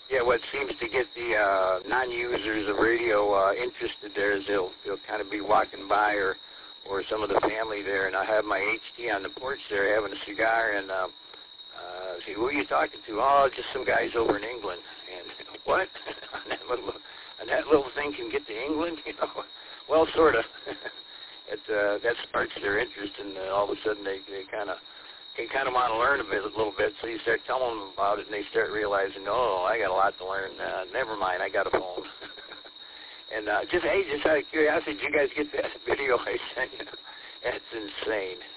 Yeah, what seems to get the non-users of radio interested there is they'll kind of be walking by or some of the family there, and I have my HD on the porch there having a cigar, and say, who are you talking to? Oh, just some guys over in England. And what? and that little thing can get to England? You know? Well, sort of. That sparks their interest, and all of a sudden they kind of want to learn a little bit. So you start telling them about it, and they start realizing, oh, I got a lot to learn. Never mind, I got a phone. And just out of curiosity, did you guys get that video I sent you? That's insane.